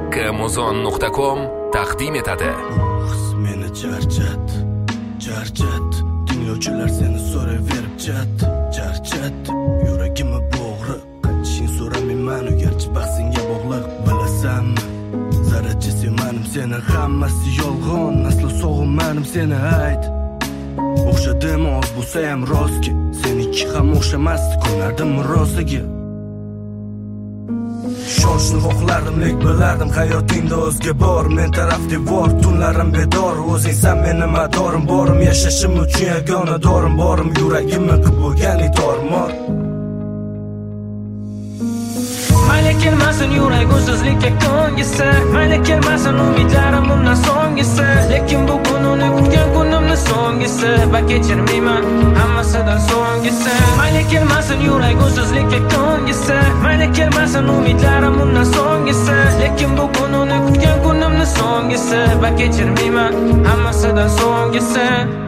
kmuzon.com taqdim etadi. Meni charchat tinglovchilar seni so'raverib charchat yuragimni bo'g'ri qachishing so'ramayman garchi bahsingga bog'liq bilasanmi zarracha sevmanim seni hammasi yolg'on aslo sog'inmadim seni ayt o'xshadimi oz bo'lsa ham rostki seniki ham o'xshamasdi ko'nardim rosiga Shoshni xohlardim, lek bilardim hayotingda o'zga bor Men taraf devor, tunlarim bedor O'zingsan meni madorim, borim Yashashim uchun yagona dorim borim Yuragimni qilib bo'lgan tormor Mayli kelmasin yurak o'zsizlikka ko'ngisi Mayli kelmasin umidlarim undan so'nggisi Lekin bugun uni kutgan kunimni so'nggisi Va kechirmayman hammasidan so'nggisi Mayli kelmasin yurak o'zsizlikka ko'ngisi Mayli kelmasin umidlarim undan so'nggisi Lekin bugun uni kutgan kunimni so'nggisi Va kechirmayman hammasidan so'nggisi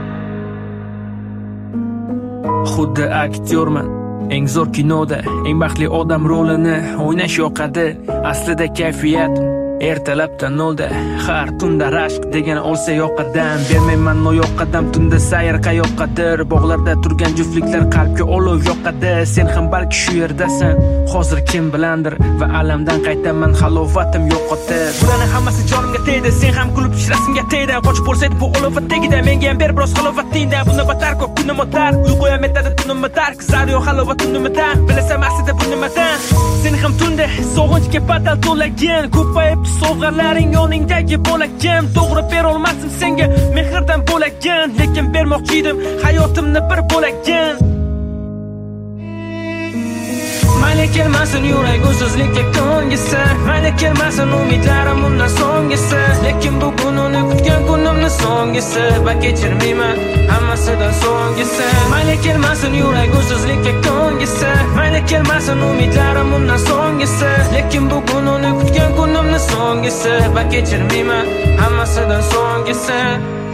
Xuddi aktyorman eng zo'r kinoda eng baxtli odam rolini o'ynash yoqadi aslida kayfiyat ertalabdan nolda har tunda rashq degan olsa yoqadan bermayman noyoqqadam tunda sayr qayoqqadir bog'larda turgan juftliklar qalbga olov yoqadi sen ham balki shu yerdasan hozir kim bilandir va alamdan qaytaman halovatim yo'qotdi bularni hammasi jonimga tegdi sen ham kulib shirasimga tegdi qochib bo'lsaydi bu olovat tegida menga ham ber biroz halovatingda buni batar ko'p kunim o'tar uyqu ham etadi tunimni tark zaryo halovat tunimidan bilasan aslida bu nimadan sen ham tunda sog'inchga badal to'lagan ko'payib sovg'alaring yoningdagi bo'lakim to'g'ri berolmasim senga mehrdan bo'lagan lekin bermoqchi edim hayotimni bir bo'lagan Mayli kelmasin yurak o'zsizlikka ko'ngisi Mayli kelmasin umidlarim undan so'nggisi Lekin bugun uni kutgan kunimni so'nggisi Va kechirmayman hammasidan so'nggisi Mayli kelmasin yurak o'zsizlikka ko'ngisi Mayli kelmasin umidlarim undan so'nggisi Lekin bugun uni kutgan kunimni so'nggisi Va kechirmayman hammasidan so'nggisi